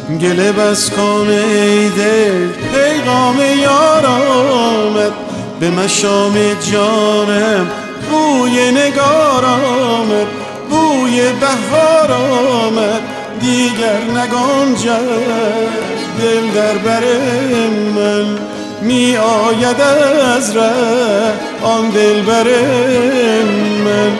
گله بس کن ای دل پیغام یار آمد، به مشام جانم بوی نگار آمد، بوی بهار آمد دیگر نگنجد دل در بر من، می آید از ره آن دل بر من.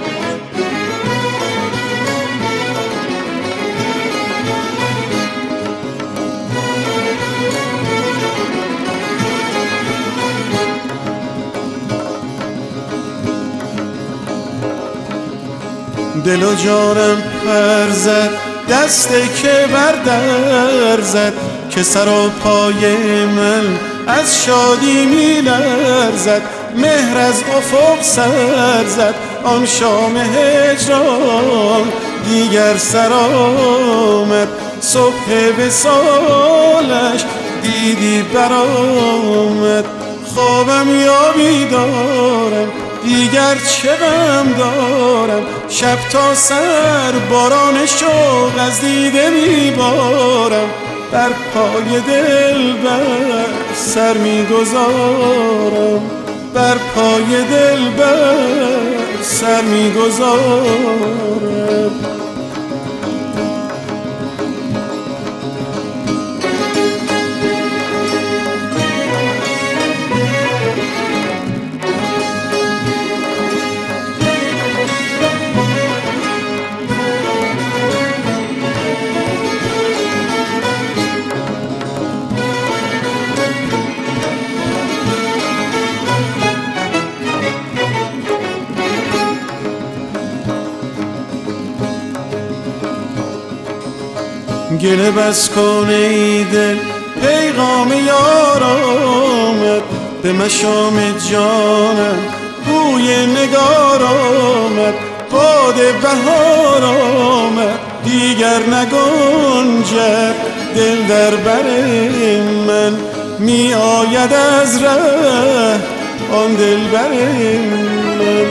دل و جانم پر زد دسته که بر در زد، که سر و پای من از شادی می لرزد، مهر از افق سر زد آن شام هجران دیگر سر آمد، صبح وصالش دیدی برآمد، خوابم یا بیدارم دیگر چه غم دارم، شب تا سر باران شوق از دیده میبارم، بر پای دلبر سر میگذارم، بر پای دلبر سر میگذارم. گله بس کن ای دل پیغام یار آمد، به مشام جانم بوی نگار آمد، باد بهار آمد دیگر نگنجد دل در بر من، می آید از ره آن دل بر من.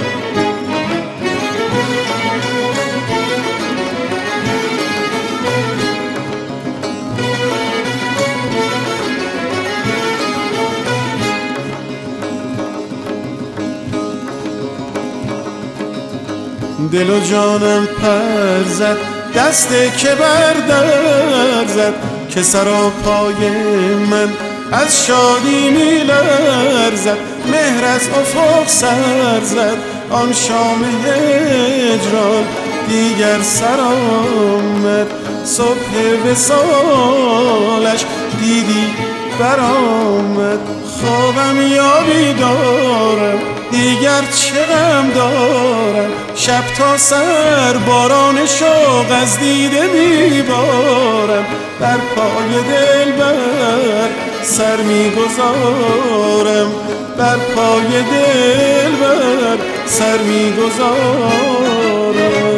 دل و جانم پر زد دسته که بر در زد، که سر و پای من از شادی می لرزد، مهر از افق سر زد آن شام هجران دیگر سر آمد، صبح وصالش دیدی برآمد، خوابم یا بیدارم دیگر چه غم دارم، شب تا سر باران شوق از دیده میبارم، بر پای دلبر سر میگذارم، بر پای دلبر سر میگذارم.